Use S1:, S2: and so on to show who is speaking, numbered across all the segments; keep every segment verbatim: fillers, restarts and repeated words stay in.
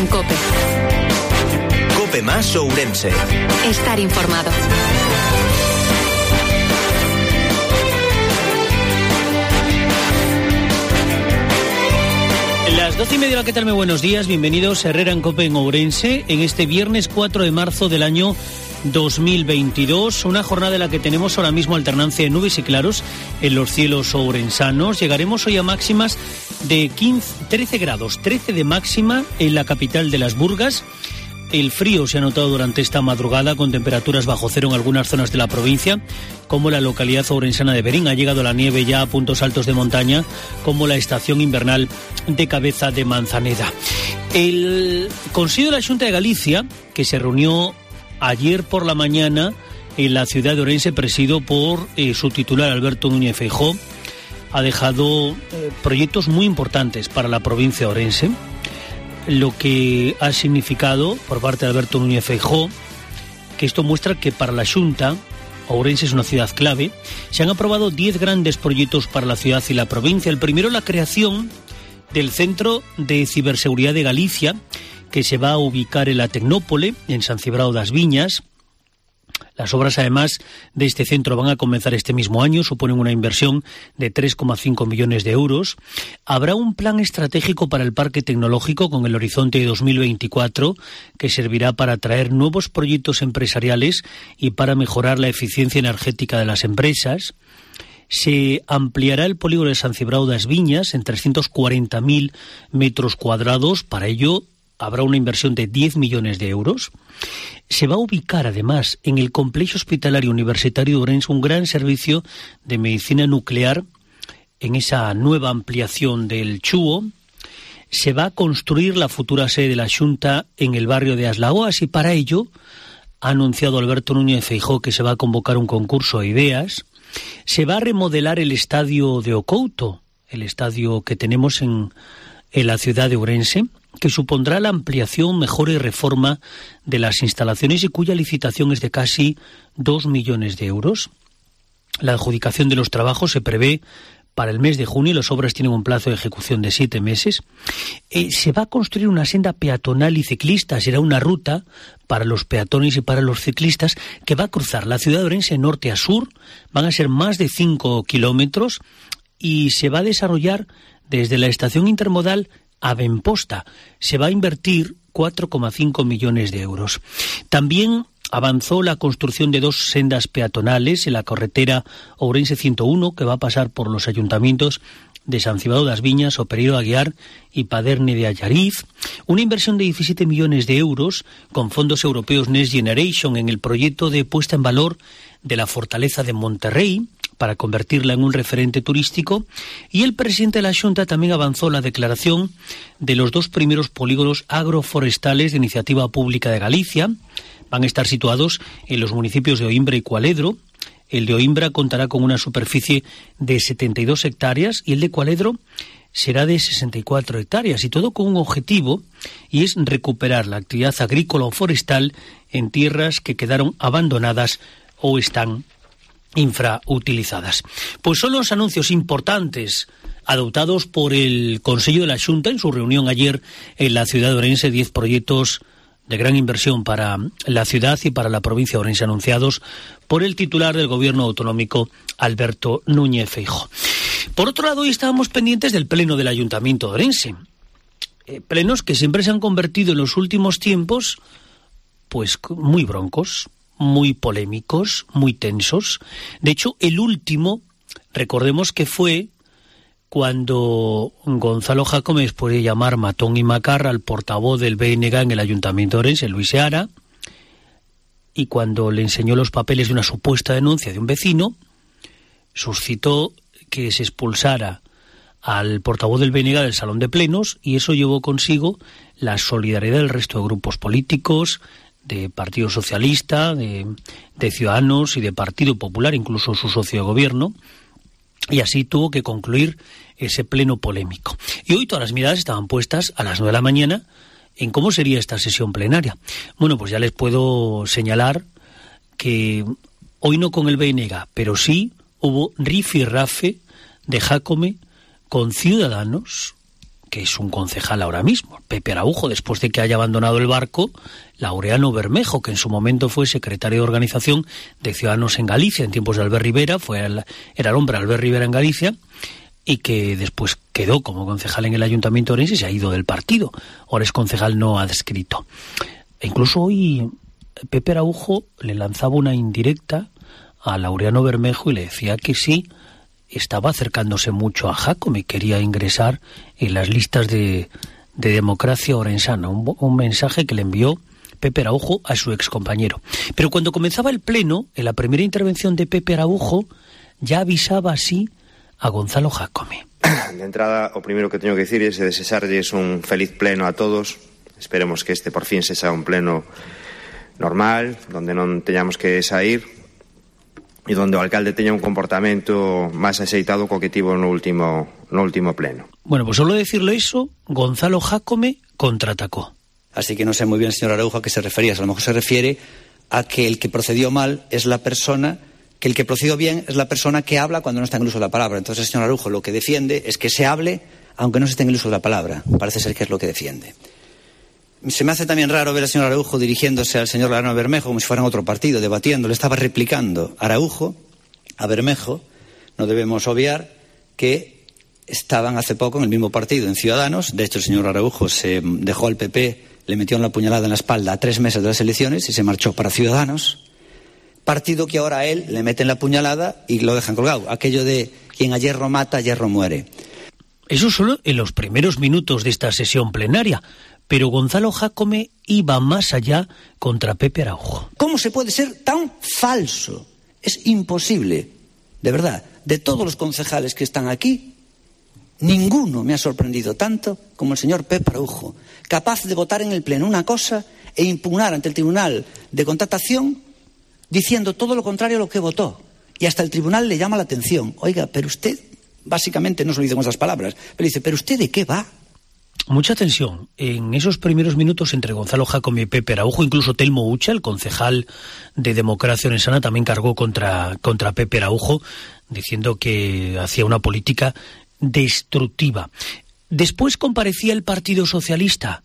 S1: en COPE.
S2: COPE más Ourense.
S1: Estar informado.
S3: Las doce y media, ¿qué tal? Muy buenos días, bienvenidos a Herrera en COPE en Ourense, en este viernes cuatro de marzo del año dos mil veintidós, una jornada en la que tenemos ahora mismo alternancia de nubes y claros en los cielos ourensanos. Llegaremos hoy a máximas de quince, trece grados, trece de máxima en la capital de Las Burgas. El frío se ha notado durante esta madrugada con temperaturas bajo cero en algunas zonas de la provincia, como la localidad ourensana de Berín. Ha llegado la nieve ya a puntos altos de montaña, como la estación invernal de Cabeza de Manzaneda. El Consejo de la Xunta de Galicia, que se reunió ayer por la mañana en la ciudad de Ourense, presidido por eh, su titular Alberto Núñez Feijóo, ha dejado eh, proyectos muy importantes para la provincia de Ourense, lo que ha significado por parte de Alberto Núñez Feijóo que esto muestra que para la Xunta Ourense es una ciudad clave. Se han aprobado diez grandes proyectos para la ciudad y la provincia. El primero, la creación del Centro de Ciberseguridad de Galicia, que se va a ubicar en la Tecnópole, en San Cibrao das Viñas. Las obras, además, de este centro van a comenzar este mismo año, suponen una inversión de tres coma cinco millones de euros. Habrá un plan estratégico para el parque tecnológico con el horizonte de dos mil veinticuatro, que servirá para atraer nuevos proyectos empresariales y para mejorar la eficiencia energética de las empresas. Se ampliará el polígono de San Cibrao das Viñas en trescientos cuarenta mil metros cuadrados. Para ello habrá una inversión de diez millones de euros. Se va a ubicar, además, en el Complejo Hospitalario Universitario de Ourense un gran servicio de medicina nuclear en esa nueva ampliación del Chúo. Se va a construir la futura sede de la Xunta en el barrio de As Lagoas y para ello ha anunciado Alberto Núñez Feijóo que se va a convocar un concurso de ideas. Se va a remodelar el estadio de Ocouto, el estadio que tenemos en, en la ciudad de Ourense, que supondrá la ampliación, mejora y reforma de las instalaciones y cuya licitación es de casi dos millones de euros. La adjudicación de los trabajos se prevé para el mes de junio y las obras tienen un plazo de ejecución de siete meses. Eh, se va a construir una senda peatonal y ciclista, será una ruta para los peatones y para los ciclistas que va a cruzar la ciudad de Ourense norte a sur, van a ser más de cinco kilómetros y se va a desarrollar desde la estación intermodal a Benposta. Se va a invertir cuatro coma cinco millones de euros. También avanzó la construcción de dos sendas peatonales en la carretera Ourense ciento uno, que va a pasar por los ayuntamientos de San Cibrao das Viñas, O Pereiro de Aguiar y Paderne de Allariz. Una inversión de diecisiete millones de euros con fondos europeos Next Generation en el proyecto de puesta en valor de la fortaleza de Monterrey, para convertirla en un referente turístico. Y el presidente de la Xunta también avanzó la declaración de los dos primeros polígonos agroforestales de iniciativa pública de Galicia. Van a estar situados en los municipios de Oimbra y Cualedro. El de Oimbra contará con una superficie de setenta y dos hectáreas y el de Cualedro será de sesenta y cuatro hectáreas, y todo con un objetivo, y es recuperar la actividad agrícola o forestal en tierras que quedaron abandonadas o están infrautilizadas. Pues son los anuncios importantes adoptados por el Consejo de la Xunta en su reunión ayer en la ciudad de Ourense, diez proyectos de gran inversión para la ciudad y para la provincia de Ourense anunciados por el titular del gobierno autonómico, Alberto Núñez Feijóo. Por otro lado, hoy estábamos pendientes del pleno del Ayuntamiento de Ourense, eh, plenos que siempre se han convertido en los últimos tiempos pues muy broncos, muy polémicos, muy tensos. De hecho, el último, recordemos que fue cuando Gonzalo Jácome, después de llamar matón y macarra al portavoz del B N G en el Ayuntamiento de Ourense, Luis Seara, y cuando le enseñó los papeles de una supuesta denuncia de un vecino, suscitó que se expulsara al portavoz del B N G del Salón de Plenos, y eso llevó consigo la solidaridad del resto de grupos políticos, de Partido Socialista, de, de Ciudadanos y de Partido Popular, incluso su socio de gobierno, y así tuvo que concluir ese pleno polémico. Y hoy todas las miradas estaban puestas a las nueve de la mañana en cómo sería esta sesión plenaria. Bueno, pues ya les puedo señalar que hoy no con el B N G, pero sí hubo rifirrafe de Jácome con Ciudadanos, que es un concejal ahora mismo, Pepe Araujo, después de que haya abandonado el barco Laureano Bermejo, que en su momento fue secretario de organización de Ciudadanos en Galicia, en tiempos de Albert Rivera, fue el, era el hombre Albert Rivera en Galicia, y que después quedó como concejal en el Ayuntamiento de Ourense y se ha ido del partido. Ahora es concejal no adscrito. E incluso hoy Pepe Araujo le lanzaba una indirecta a Laureano Bermejo y le decía que sí, estaba acercándose mucho a Jácome, quería ingresar en las listas de, de democracia orensana, un, un mensaje que le envió Pepe Araujo a su excompañero. Pero cuando comenzaba el pleno, en la primera intervención de Pepe Araujo, ya avisaba así a Gonzalo Jácome.
S1: De entrada, o primeiro que teño que dicir é desexarlles un feliz pleno a todos. Esperemos que este por fin se xa un pleno normal, donde non teñamos que sair e donde o alcalde teña un comportamento máis axeitado co que tivo no último, no último pleno.
S3: Bueno, pues solo decirlo eso, Gonzalo Jácome contraatacó.
S4: Así que no sé muy bien, señor Araujo, a qué se refería. A lo mejor se refiere a que el que procedió mal es la persona, que el que procedió bien es la persona que habla cuando no está en el uso de la palabra. Entonces, señor Araujo, lo que defiende es que se hable aunque no se esté en el uso de la palabra. Parece ser que es lo que defiende. Se me hace también raro ver al señor Araujo dirigiéndose al señor Laureano Bermejo como si fuera en otro partido, debatiendo. Le estaba replicando Araujo a Bermejo. No debemos obviar que estaban hace poco en el mismo partido, en Ciudadanos. De hecho, el señor Araujo se dejó al P P, le metió una puñalada en la espalda a tres meses de las elecciones y se marchó para Ciudadanos. Partido que ahora a él le meten la puñalada y lo dejan colgado. Aquello de quien a hierro mata, a hierro muere.
S3: Eso solo en los primeros minutos de esta sesión plenaria. Pero Gonzalo Jácome iba más allá contra Pepe Araujo.
S4: ¿Cómo se puede ser tan falso? Es imposible, de verdad. De todos los concejales que están aquí, ninguno me ha sorprendido tanto como el señor Pepe Araujo, capaz de votar en el Pleno una cosa e impugnar ante el Tribunal de Contratación diciendo todo lo contrario a lo que votó. Y hasta el Tribunal le llama la atención. Oiga, pero usted, básicamente no se lo dice con esas palabras, pero dice, ¿pero usted de qué va?
S3: Mucha tensión en esos primeros minutos entre Gonzalo Jácome y Pepe Araujo. Incluso Telmo Ucha, el concejal de Democracia Orensana, también cargó contra, contra Pepe Araujo, diciendo que hacía una política destructiva. Después comparecía el Partido Socialista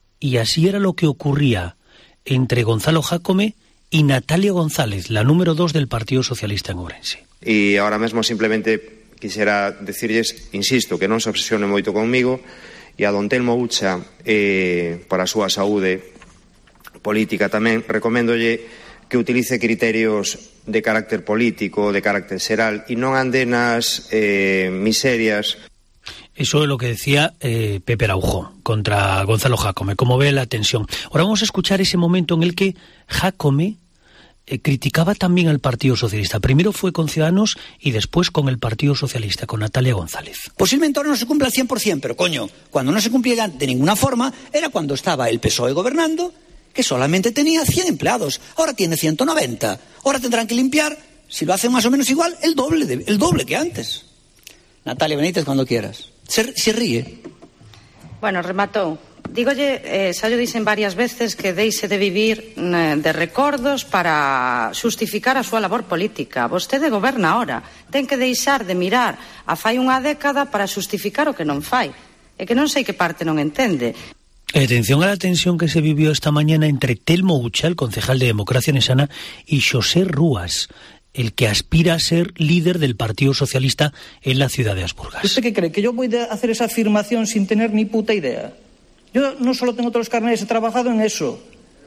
S3: y así era lo que ocurría entre Gonzalo Jácome y Natalia González, la número dos del Partido Socialista en Ourense.
S1: E ahora mesmo simplemente quixera decirles, insisto, que non se obsesione moito conmigo, e a don Telmo Ucha, eh, para a súa saúde política tamén, recoméndolle que utilice criterios de carácter político, de carácter xeral, e non ande nas eh, miserias.
S3: Eso es lo que decía eh, Pepe Araujo contra Gonzalo Jácome. Como ve la tensión. Ahora vamos a escuchar ese momento en el que Jácome eh, criticaba también al Partido Socialista. Primero fue con Ciudadanos y después con el Partido Socialista, con Natalia González.
S4: Posiblemente ahora no se cumpla al cien por ciento, pero coño, cuando no se cumplía de ninguna forma era cuando estaba el P S O E gobernando, que solamente tenía cien empleados. Ahora tiene ciento noventa. Ahora tendrán que limpiar, si lo hacen más o menos igual, el doble, de, el doble que antes. Natalia Benítez, cuando quieras. Se, se ríe.
S5: Bueno, rematou. Dígolle, eh, xa yo dixen varias veces que deixe de vivir eh, de recordos para xustificar a súa labor política. Vostede goberna ahora. Ten que deixar de mirar a fai unha década para xustificar o que non fai. E que non sei que parte non entende.
S3: Atención a la tensión que se vivió esta mañana entre Telmo Ucha, el concejal de Democracia Orensana, y Xosé Rúas, el que aspira a ser líder del Partido Socialista en la ciudad de Asburgas.
S6: ¿Usted qué cree? ¿Que yo voy a hacer esa afirmación sin tener ni puta idea? Yo no solo tengo todos los carnets, he trabajado en eso.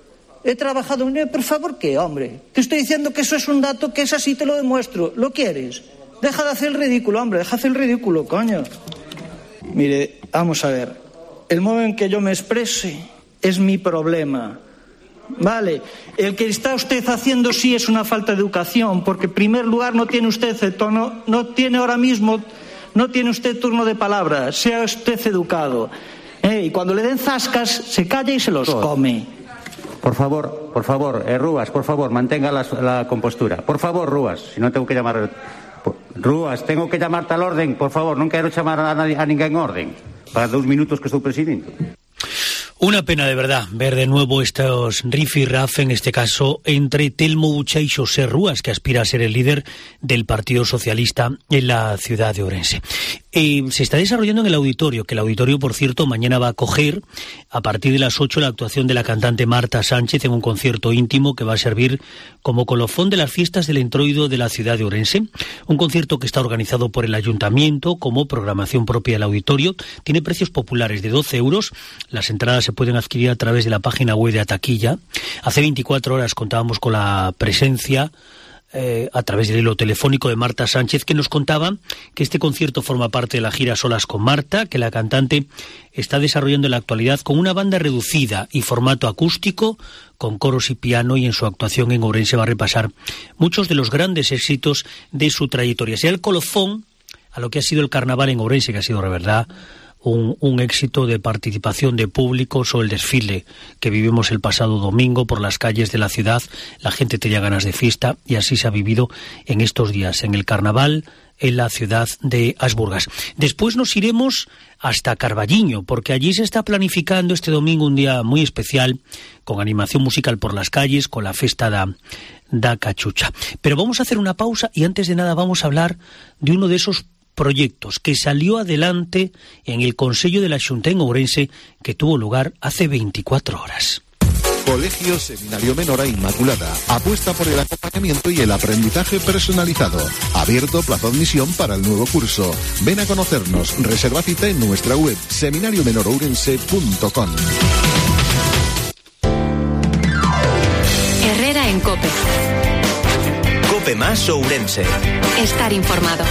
S6: He trabajado en... Por favor, ¿qué, hombre? Te estoy diciendo que eso es un dato, que es así, te lo demuestro. ¿Lo quieres? Deja de hacer el ridículo, hombre, deja de hacer el ridículo, coño. Mire, vamos a ver. El modo en que yo me exprese es mi problema. Vale, el que está usted haciendo sí es una falta de educación, porque en primer lugar no tiene usted el tono, no tiene ahora mismo, no tiene usted turno de palabra, sea usted educado. Eh, y cuando le den zascas, se calla y se los come.
S7: Por favor, por favor, eh, Rúas, por favor, mantenga la, la compostura. Por favor, Rúas, si no tengo que llamar... Rúas, tengo que llamarte al orden, por favor, non quero chamar a, a ninguén orden, para dos minutos que estou presidindo.
S3: Una pena de verdad ver de nuevo estos rifirraf, en este caso entre Telmo Ucha y Xosé Rúas, que aspira a ser el líder del Partido Socialista en la ciudad de Ourense. Eh, se está desarrollando en el auditorio, que el auditorio, por cierto, mañana va a acoger a partir de las ocho la actuación de la cantante Marta Sánchez en un concierto íntimo que va a servir como colofón de las fiestas del introito de la ciudad de Ourense. Un concierto que está organizado por el ayuntamiento como programación propia del auditorio. Tiene precios populares de doce euros. Las entradas se pueden adquirir a través de la página web de Ataquilla. Hace veinticuatro horas contábamos con la presencia Eh, a través del hilo telefónico de Marta Sánchez, que nos contaba que este concierto forma parte de la gira Solas con Marta, que la cantante está desarrollando en la actualidad con una banda reducida y formato acústico, con coros y piano, y en su actuación en Ourense va a repasar muchos de los grandes éxitos de su trayectoria. Será el colofón a lo que ha sido el carnaval en Ourense, que ha sido, de verdad, Un, un éxito de participación de públicos, o el desfile que vivimos el pasado domingo por las calles de la ciudad. La gente tenía ganas de fiesta y así se ha vivido en estos días, en el carnaval en la ciudad de Asburgas. Después nos iremos hasta Carballiño, porque allí se está planificando este domingo un día muy especial, con animación musical por las calles, con la festa da, da Cachucha. Pero vamos a hacer una pausa y antes de nada vamos a hablar de uno de esos proyectos que salió adelante en el Consello de la Xunta en Ourense, que tuvo lugar hace veinticuatro horas.
S8: Colegio Seminario Menor Inmaculada apuesta por el acompañamiento y el aprendizaje personalizado. Abierto plazo de admisión para el nuevo curso. Ven a conocernos. Reserva cita en nuestra web seminario menor ourense punto com.
S9: Herrera en COPE.
S2: COPE más Ourense.
S9: Estar informado.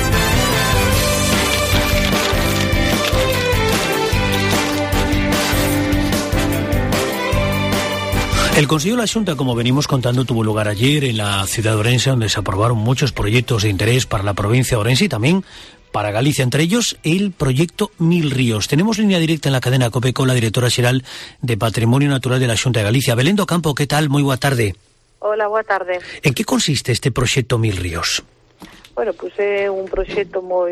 S3: El Consejo de la Xunta, como venimos contando, tuvo lugar ayer en la ciudad de Ourense, donde se aprobaron muchos proyectos de interés para la provincia de Ourense y también para Galicia, entre ellos el proyecto Mil Ríos. Tenemos línea directa en la cadena COPE con la directora xeral de Patrimonio Natural de la Xunta de Galicia. Belén do Campo, ¿qué tal? Moi boa tarde.
S10: Hola, boa tarde.
S3: En que consiste este proxecto Mil Ríos?
S10: Bueno, pois pues é un proxecto moi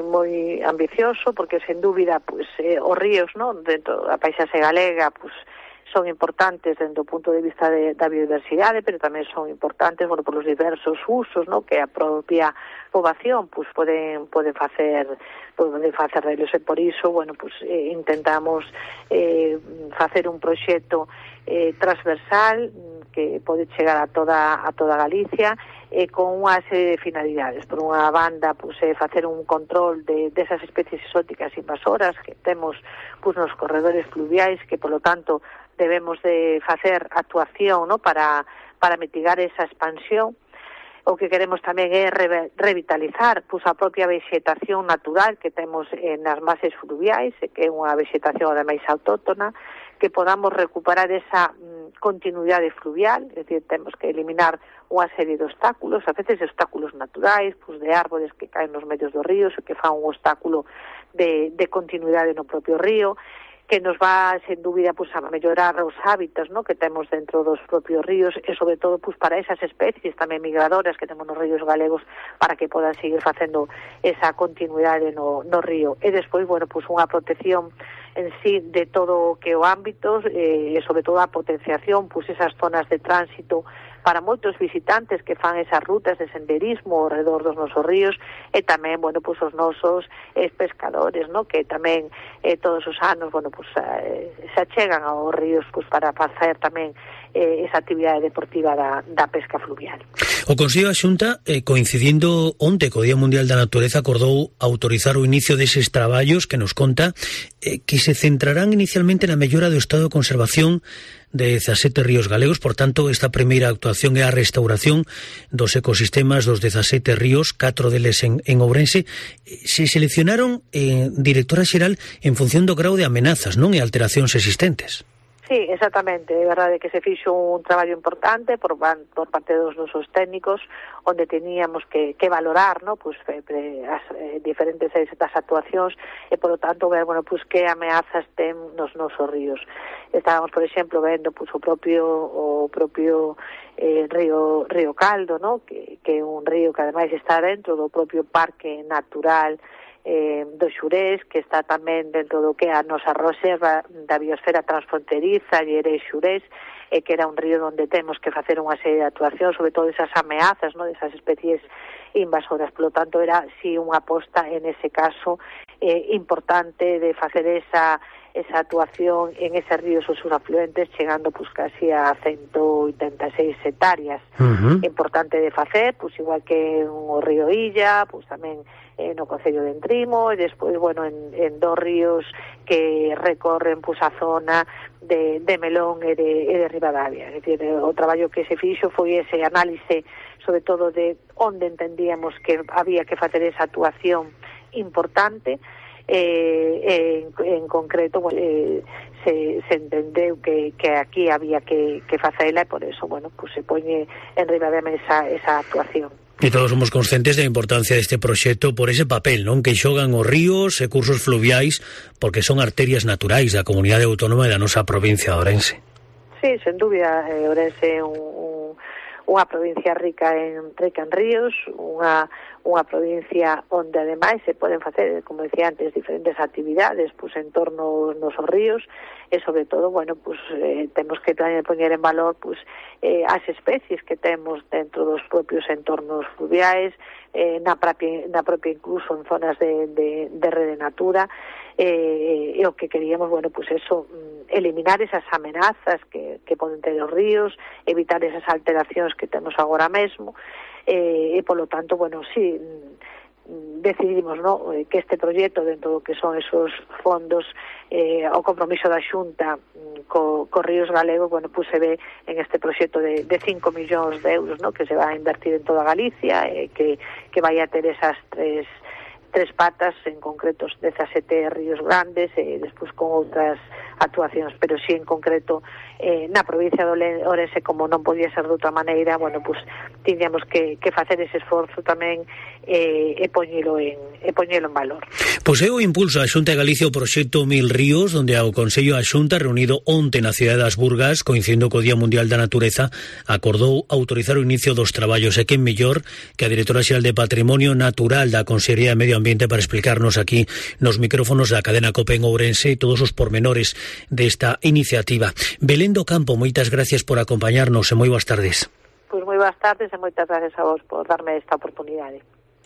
S10: moi ambicioso, porque sen dúbida, pois pues, eh, os ríos, non, dentro da paisaxe galega, pois pues, son importantes dentro do punto de vista de, da biodiversidade, pero tamén son importantes, bueno, por os diversos usos, no, que a propia poboación pues poden poden facer poden facer deles, e por iso, bueno, pues eh, intentamos eh, facer un proxecto eh, transversal que pode chegar a toda a toda Galicia, e eh, con unha serie de finalidades. Por unha banda, pues, eh, facer un control de desas especies exóticas invasoras que temos pues, nos corredores fluviais, que, polo tanto, debemos de facer actuación, ¿no?, para, para mitigar esa expansión. O que queremos tamén é re, revitalizar pues, a propia vegetación natural que temos eh, nas bases fluviais, que é unha vegetación ademais autóctona, que podamos recuperar esa mm, continuidade fluvial, é dicir, temos que eliminar unha serie de obstáculos, a veces obstáculos naturais, pues, de árboles que caen nos medios dos ríos e que fan un obstáculo de, de continuidade no propio río, que nos va, sen dúbida, pues, a mellorar os hábitats, ¿no?, que temos dentro dos propios ríos, e sobre todo pues, para esas especies tamén migradoras que temos nos ríos galegos, para que podan seguir facendo esa continuidade no, no río. E despois, bueno, pues, unha protección en sí de todo o que o ámbito, eh, e sobre todo a potenciación, pues, esas zonas de tránsito para moitos visitantes que fan esas rutas de senderismo ao redor dos nosos ríos, e tamén, bueno, pues, os nosos eh, pescadores, ¿no?, que tamén eh, todos os anos, bueno, pues, eh, se achegan aos ríos pues, para facer tamén eh, esa actividade deportiva da, da pesca fluvial.
S3: O Consello da Xunta, eh, coincidindo onte co Día Mundial da Natureza, acordou autorizar o inicio deses traballos que nos conta eh, que se centrarán inicialmente na mellora do estado de conservación de dezasete ríos galegos. Por tanto, esta primeira actuación é a restauración dos ecosistemas dos dezasete ríos, catro deles en, en Ourense. Se seleccionaron, eh, directora xeral, en función do grau de amenazas, non, e alteracións existentes.
S10: Sí, exactamente, é verdade que se fixo un traballo importante por, por parte dos nosos técnicos, onde teníamos que, que valorar, ¿no?, pues, pre, as eh, diferentes estas actuacións, e, polo tanto, ver, bueno, pues, que ameazas ten nos nosos ríos. Estábamos, por exemplo, vendo pues, o propio o propio eh, río Río Caldo, ¿no?, que, que é un río que ademais está dentro do propio Parque Natural eh, do Xurés, que está tamén dentro do que é a nosa reserva da biosfera transfronteriza, Llerés Xurés, e que era un río onde temos que facer unha serie de actuacións, sobre todo esas ameazas, ¿no?, desas especies invasoras. Por lo tanto, era, sí, unha aposta en ese caso eh, importante de facer esa esa actuación en esos ríos ou sus afluentes, chegando pues casi a ciento oitenta e seis hectáreas. Uh-huh. Importante de facer, pues igual que o río Illa, pues tamén eh, no Concello de Entrimo, e despois, bueno, en, en dos ríos que recorren pues a zona de, de Melón e de, e de Ribadavia. É dicir, o traballo que se fixo foi ese análise, sobre todo de onde entendíamos que había que facer esa actuación importante. Eh, en, en concreto, bueno, eh, se, se entendeu que, que aquí había que, que facela, e por eso, bueno, pues se poñe en riba da mesa esa actuación.
S3: E todos somos conscientes da importancia deste proxecto por ese papel, non, que xogan os ríos e cursos fluviais, porque son arterias naturais da comunidade autónoma e da nosa provincia de Ourense.
S10: Sí, sen dúbida, eh, Ourense é un, un, unha provincia rica en, rica en ríos, unha unha provincia onde ademais se poden facer, como decía antes, diferentes actividades pues en torno aos nosos ríos, e sobre todo, bueno, pues eh, temos que tamén poñer en valor pues eh, as especies que temos dentro dos propios entornos fluviais, eh, na propia na propia incluso en zonas de, de, de rede natura, eh, e o que queríamos, bueno, pues eso, eliminar esas amenazas que, que poden ter os ríos, evitar esas alteracións que temos agora mesmo. Eh, e polo tanto, bueno, sí, decidimos, ¿no?, que este proxecto, dentro do que son esos fondos, eh, o compromiso da Xunta co, co Ríos Galegos, bueno, pues se ve en este proxecto de, de cinco millóns de euros, ¿no?, que se va a invertir en toda Galicia, eh, que, que vai a ter esas tres tres patas, en concreto dezasete ríos grandes, e despois con outras actuacións, pero sí en concreto eh, na provincia de Ourense, como non podía ser de outra maneira, bueno, pues tiñamos que, que facer ese esforzo tamén eh, e poñelo en e poñelo en valor.
S3: Pois é o impulso a Xunta de Galicia o proxecto Mil Ríos, onde o Consello da Xunta, reunido onte na cidade das Burgas, coincidindo co Día Mundial da Natureza, acordou autorizar o inicio dos traballos, e quen mellor que a Directora Xeral de Patrimonio Natural da Consellería de Medio Ambiente para explicarnos aquí nos micrófonos da cadena COPE en Ourense todos os pormenores desta iniciativa. Belén do Campo, moitas gracias por acompañarnos e moi boas tardes.
S10: Pois moi boas tardes e moitas gracias a vos por darme esta oportunidade.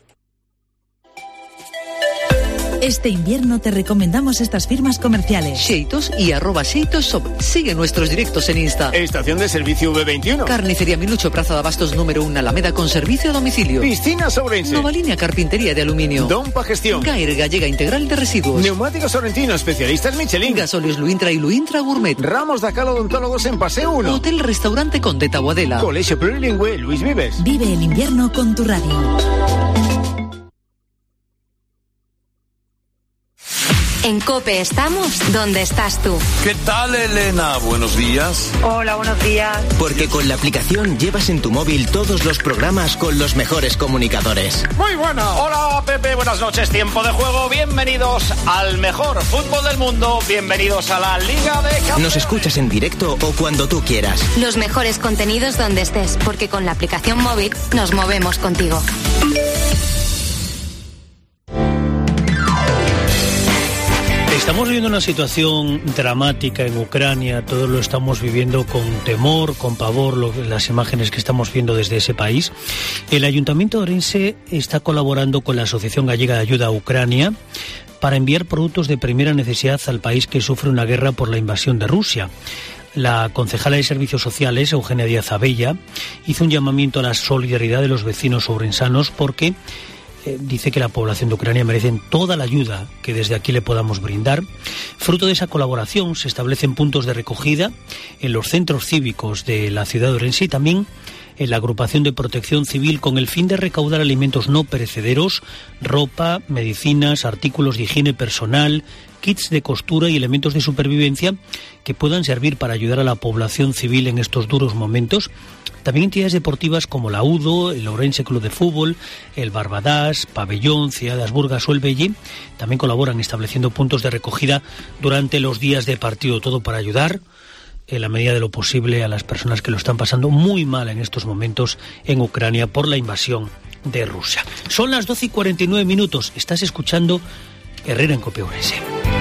S11: Este invierno te recomendamos estas firmas comerciales.
S12: Xeitos y arroba Xeitos Shop. Sigue nuestros directos en Insta.
S13: Estación de servicio V veintiuno.
S12: Carnicería Minucho, Plaza de Abastos número uno, Alameda, con servicio a domicilio.
S13: Piscinas Ourense.
S12: Nova Línea Carpintería de Aluminio.
S13: Dompa Gestión.
S12: Gaer Gallega Integral de Residuos.
S13: Neumáticos Sorrentino, especialistas Michelin.
S12: Gasolios Luintra y Luintra Gourmet.
S13: Ramos da Cal Odontólogos en Paseo uno.
S12: Hotel Restaurante Conde Taboadela.
S13: Colegio Plurilingüe Luis Vives.
S11: Vive el invierno con tu radio.
S9: En COPE estamos donde estás tú.
S14: ¿Qué tal, Elena? Buenos días.
S10: Hola, buenos días.
S2: Porque con la aplicación llevas en tu móvil todos los programas con los mejores comunicadores.
S15: Muy buena. Hola, Pepe. Buenas noches. Tiempo de juego. Bienvenidos al mejor fútbol del mundo. Bienvenidos a la Liga de Campeones.
S2: Nos escuchas en directo o cuando tú quieras.
S9: Los mejores contenidos donde estés, porque con la aplicación móvil nos movemos contigo.
S3: Estamos viviendo una situación dramática en Ucrania, todos lo estamos viviendo con temor, con pavor, lo, las imágenes que estamos viendo desde ese país. El Ayuntamiento de Ourense está colaborando con la Asociación Gallega de Ayuda a Ucrania para enviar productos de primera necesidad al país que sufre una guerra por la invasión de Rusia. La concejala de Servicios Sociales, Eugenia Díaz Abella, hizo un llamamiento a la solidaridad de los vecinos ourensanos porque Eh, dice que la población de Ucrania merecen toda la ayuda que desde aquí le podamos brindar. Fruto de esa colaboración se establecen puntos de recogida en los centros cívicos de la ciudad de Ourense y también en la agrupación de protección civil con el fin de recaudar alimentos no perecederos, ropa, medicinas, artículos de higiene personal, kits de costura y elementos de supervivencia que puedan servir para ayudar a la población civil en estos duros momentos. También entidades deportivas como la UDO, el Ourense Club de Fútbol, el Barbadás, Pabellón, Ciudad das Burgas o el Belle también colaboran estableciendo puntos de recogida durante los días de partido, todo para ayudar en la medida de lo posible a las personas que lo están pasando muy mal en estos momentos en Ucrania por la invasión de Rusia. Son las doce y cuarenta y nueve minutos. Estás escuchando Herrera en Cope Ourense.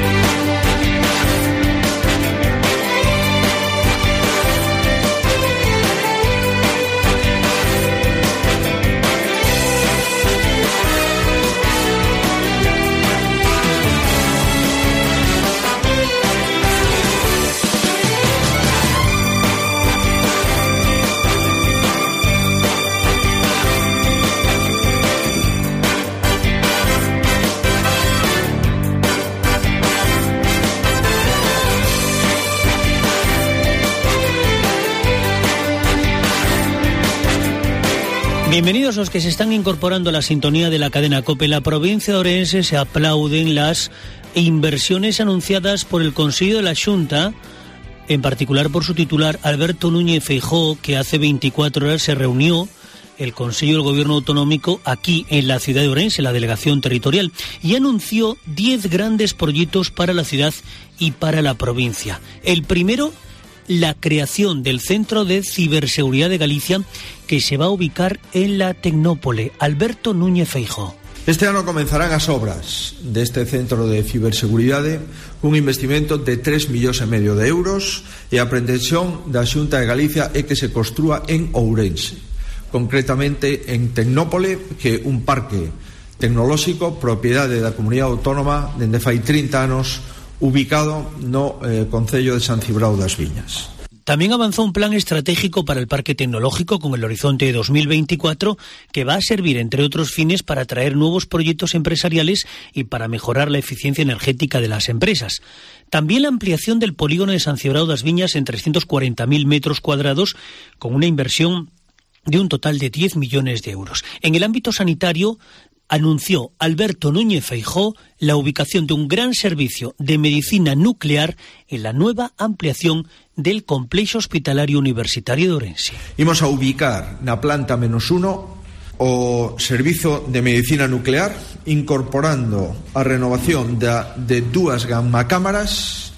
S3: Bienvenidos los que se están incorporando a la sintonía de la cadena COPE. En la provincia de Ourense se aplauden las inversiones anunciadas por el Consejo de la Xunta, en particular por su titular Alberto Núñez Feijóo, que hace veinticuatro horas se reunió el Consejo del Gobierno Autonómico aquí en la ciudad de Ourense, la delegación territorial, y anunció diez grandes proyectos para la ciudad y para la provincia. El primero, la creación del Centro de Ciberseguridad de Galicia, que se va a ubicar en la Tecnópole. Alberto Núñez Feijóo.
S16: Este ano comenzarán as obras deste Centro de Ciberseguridade, un investimento de tres millóns e medio de euros, e a pretensión da Xunta de Galicia é que se construa en Ourense, concretamente en Tecnópole, que é un parque tecnolóxico propiedade da Comunidade Autónoma dende fai trinta anos, ubicado no eh, concello de San Cibrao das Viñas.
S3: También avanzó un plan estratégico para el parque tecnológico con el horizonte de dos mil veinticuatro, que va a servir, entre otros fines, para atraer nuevos proyectos empresariales y para mejorar la eficiencia energética de las empresas. También la ampliación del polígono de San Cibrao das Viñas en trescientos cuarenta mil metros cuadrados, con una inversión de un total de diez millones de euros. En el ámbito sanitario, anunció Alberto Núñez Feijóo la ubicación de un gran servicio de medicina nuclear en la nueva ampliación del Complexo Hospitalario Universitario de Ourense.
S16: Imos a ubicar na planta menos uno o servizo de medicina nuclear, incorporando a renovación da, de dúas gamma cámaras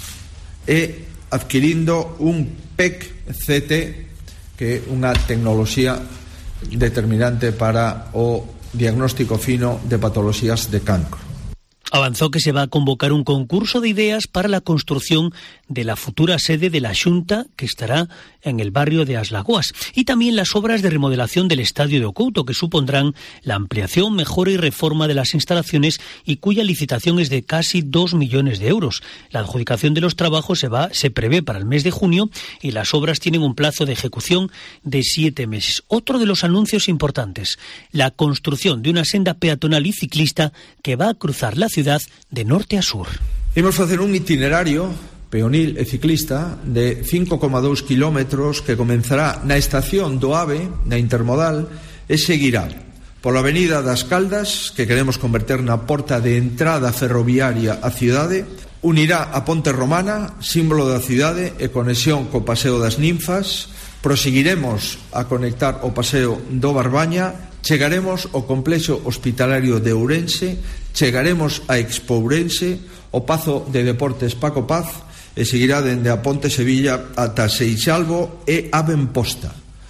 S16: e adquirindo un P E C C T, que é unha tecnoloxía determinante para o diagnóstico fino de patologías de cancro.
S3: Avanzó que se va a convocar un concurso de ideas para la construcción de la futura sede de la Xunta, que estará en el barrio de As Lagoas, y también las obras de remodelación del Estadio de Ocouto, que supondrán la ampliación, mejora y reforma de las instalaciones y cuya licitación es de casi dos millones de euros. La adjudicación de los trabajos se, va, se prevé para el mes de junio y las obras tienen un plazo de ejecución de siete meses. Otro de los anuncios importantes, la construcción de una senda peatonal y ciclista que va a cruzar la ciudad de norte a sur.
S16: Imos facer un itinerario peonil e ciclista de cinco coma dous kilómetros que comenzará na estación do AVE, na Intermodal, e seguirá pola Avenida das Caldas, que queremos converter na porta de entrada ferroviaria á cidade, unirá a Ponte Romana, símbolo da cidade e conexión co Paseo das Ninfas, proseguiremos a conectar o Paseo do Barbaña, chegaremos ao Complexo Hospitalario de Ourense, chegaremos a Expo Ourense, o Pazo de Deportes Paco Paz, e seguirá dende a Ponte Sevilla ata Seixalbo e a Benposta.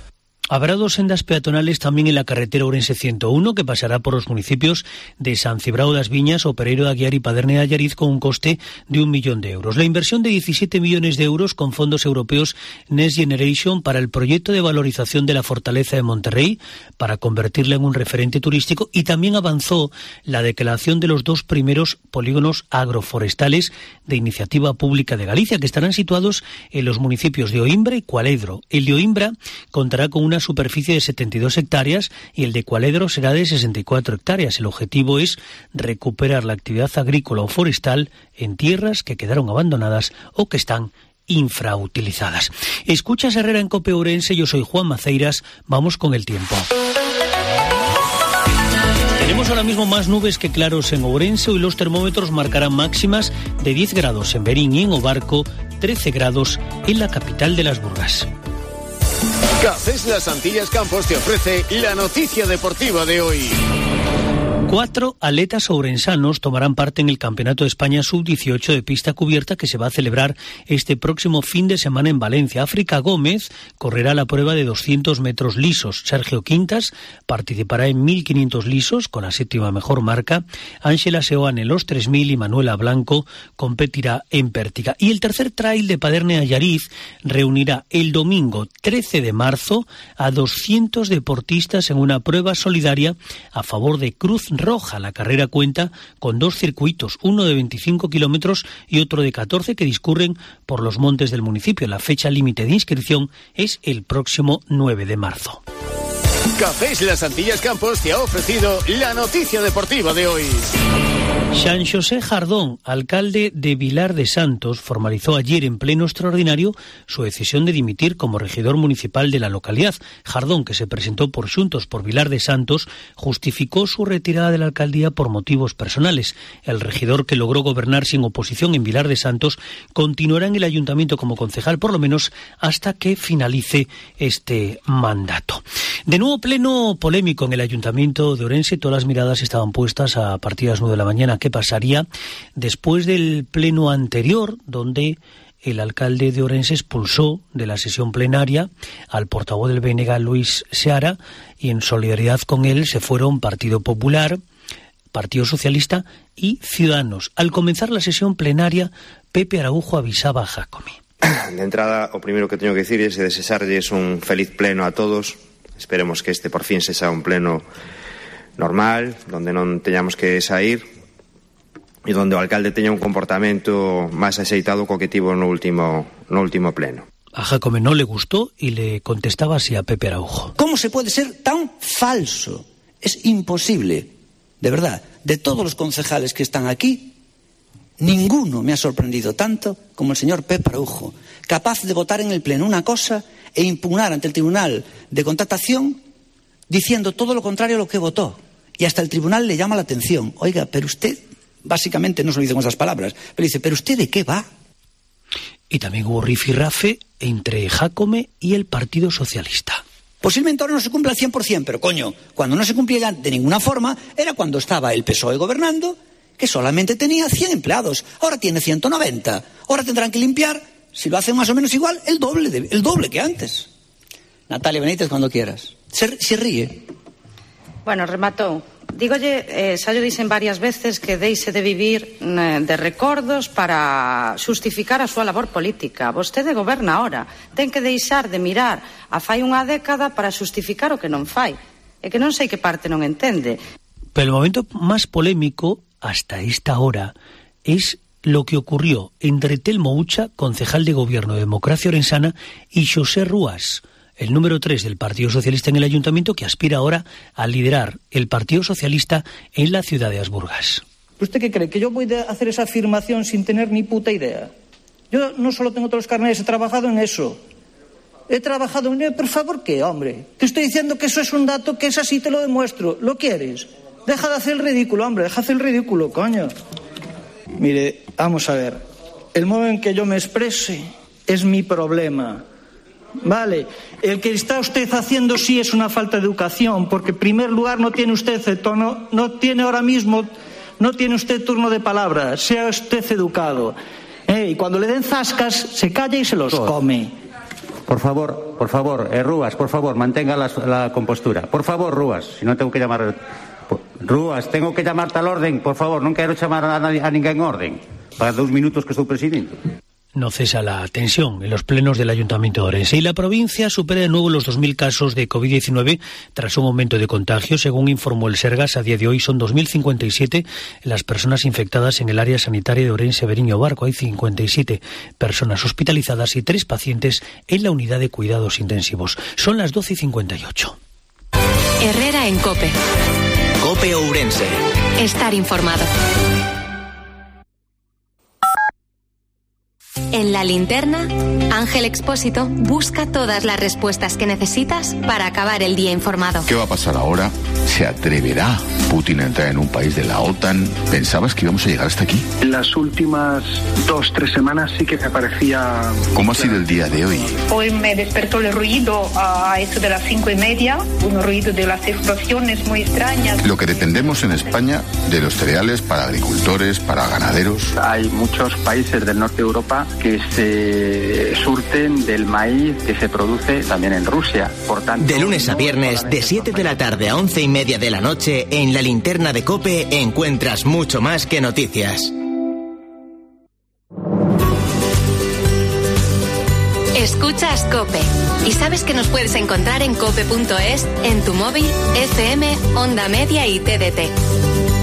S3: Habrá dos sendas peatonales también en la carretera Ourense ciento uno, que pasará por los municipios de San Cibrao das Viñas, Opereiro de Aguiar y Paderne de Allariz, con un coste de un millón de euros. La inversión de diecisiete millones de euros con fondos europeos Next Generation para el proyecto de valorización de la fortaleza de Monterrey, para convertirla en un referente turístico, y también avanzó la declaración de los dos primeros polígonos agroforestales de Iniciativa Pública de Galicia, que estarán situados en los municipios de Oimbra y Cualedro. El de Oimbra contará con una superficie de setenta y dos hectáreas y el de Cualedro será de sesenta y cuatro hectáreas. El objetivo es recuperar la actividad agrícola o forestal en tierras que quedaron abandonadas o que están infrautilizadas. Escuchas Herrera en Cope Ourense, yo soy Juan Maceiras, vamos con el tiempo. Tenemos ahora mismo más nubes que claros en Ourense. Hoy los termómetros marcarán máximas de diez grados en Berín y en Obarco, trece grados en la capital de las Burgas.
S13: Cafés Las Antillas Campos te ofrece la noticia deportiva de hoy.
S3: Cuatro atletas ourensanos tomarán parte en el Campeonato de España sub dieciocho de pista cubierta que se va a celebrar este próximo fin de semana en Valencia. África Gómez correrá la prueba de doscientos metros lisos. Sergio Quintas participará en mil quinientos lisos con la séptima mejor marca. Ángela Seoane en los tres mil y Manuela Blanco competirá en pértiga. Y el tercer trail de Paderne a Allariz reunirá el domingo trece de marzo a doscientos deportistas en una prueba solidaria a favor de Cruz Roja. La carrera cuenta con dos circuitos, uno de veinticinco kilómetros y otro de catorce que discurren por los montes del municipio. La fecha límite de inscripción es el próximo nueve de marzo.
S13: Cafés Las Antillas Campos te ha ofrecido la noticia deportiva de hoy.
S3: Xan Xosé Jardón, alcalde de Vilar de Santos, formalizó ayer en pleno extraordinario su decisión de dimitir como regidor municipal de la localidad. Jardón, que se presentó por Xuntos por Vilar de Santos, justificó su retirada de la alcaldía por motivos personales. El regidor, que logró gobernar sin oposición en Vilar de Santos, continuará en el ayuntamiento como concejal por lo menos hasta que finalice este mandato. De nuevo pleno polémico en el ayuntamiento de Ourense. Todas las miradas estaban puestas a partir de las nueve de la mañana. ¿Qué pasaría después del pleno anterior, donde el alcalde de Ourense expulsó de la sesión plenaria al portavoz del B N G, Luis Seara, y en solidaridad con él se fueron Partido Popular, Partido Socialista y Ciudadanos? Al comenzar la sesión plenaria, Pepe Araujo avisaba a Jácome.
S1: De entrada, o primeiro que teño que dicir é desexarlles un feliz pleno a todos. Esperemos que este por fin se sea un pleno normal, donde non teñamos que sair e donde o alcalde teña un comportamento máis axeitado co que tivo no último, no último pleno.
S3: A Jácome no le gustó y le contestaba así a Pepe Araujo.
S4: ¿Cómo se puede ser tan falso? Es imposible, de verdad. De todos los concejales que están aquí, ninguno me ha sorprendido tanto como el señor Pepe Araujo, capaz de votar en el pleno una cosa e impugnar ante el Tribunal de Contratación diciendo todo lo contrario a lo que votó. Y hasta el tribunal le llama la atención. Oiga, pero usted, básicamente no se lo dice con esas palabras, pero dice, ¿pero usted de qué va?
S3: Y también hubo rifirrafe entre Jácome y el Partido Socialista.
S4: Posiblemente ahora no se cumple al cien por ciento, pero coño, cuando no se cumplía ya de ninguna forma era cuando estaba el P S O E gobernando, que solamente tenía cien empleados. Ahora tiene ciento noventa. Ahora tendrán que limpiar, si lo hacen más o menos igual, el doble, de, el doble que antes. Natalia Benítez, cuando quieras. Se, se ríe.
S5: Bueno, rematou. Dígolle, eh, xa yo dixen varias veces que deixe de vivir eh, de recordos para xustificar a súa labor política. Vostede goberna ahora. Ten que deixar de mirar a fai unha década para xustificar o que non fai. É que non sei que parte non entende.
S3: Pero el momento más polémico hasta esta hora es lo que ocurrió entre Telmo Ucha, concejal de Gobierno de Democracia Orensana, y Xosé Rúas, el número tres del Partido Socialista en el Ayuntamiento, que aspira ahora a liderar el Partido Socialista en la ciudad de Asburgas.
S6: ¿Usted qué cree? ¿Que yo voy a hacer esa afirmación sin tener ni puta idea? Yo no solo tengo todos los carnets, he trabajado en eso. He trabajado en... Por favor, ¿qué, hombre? Te estoy diciendo que eso es un dato, que es así, te lo demuestro. ¿Lo quieres? Deja de hacer el ridículo, hombre, deja de hacer el ridículo, coño. Mire, vamos a ver. El modo en que yo me exprese es mi problema. Vale, el que está usted haciendo sí es una falta de educación, porque en primer lugar no tiene usted el tono, no tiene ahora mismo, no tiene usted turno de palabra, sea usted educado. Eh, y cuando le den zascas, se calla y se los come.
S7: Por favor, por favor, eh, Rúas, por favor, mantenga la, la compostura. Por favor, Rúas, si no tengo que llamar... Rúas, tengo que llamarte al orden, por favor, non quero chamar a, a ninguén orden para dous minutos que estou presidindo.
S3: No cesa la tensión en los plenos del Ayuntamiento de Ourense. Y la provincia supera de nuevo los dos mil casos de COVID diecinueve tras un aumento de contagio. Según informó el Sergas, a día de hoy son dos mil cincuenta y siete las personas infectadas en el área sanitaria de Ourense Beriño Barco. Hay cincuenta y siete personas hospitalizadas y tres pacientes en la unidad de cuidados intensivos. Son las doce y cincuenta y ocho.
S9: Herrera en COPE.
S2: COPE Ourense.
S9: Estar informado. En La Linterna, Ángel Expósito busca todas las respuestas que necesitas para acabar el día informado.
S17: ¿Qué va a pasar ahora? ¿Se atreverá Putin a entrar en un país de la OTAN? ¿Pensabas que íbamos a llegar hasta aquí?
S18: En las últimas dos, tres semanas sí que me parecía...
S17: ¿Cómo ha sido el día de hoy?
S19: Hoy me despertó el ruido a eso de las cinco y media, un ruido de las explosiones muy extrañas.
S17: Lo que dependemos en España de los cereales para agricultores, para ganaderos.
S18: Hay muchos países del norte de Europa que se surten del maíz que se produce también en Rusia. Por tanto,
S2: de lunes a viernes, de siete de la tarde a once y media de la noche, en La Linterna de COPE encuentras mucho más que noticias.
S9: Escuchas COPE y sabes que nos puedes encontrar en cope punto es, en tu móvil, F M, Onda Media y T D T.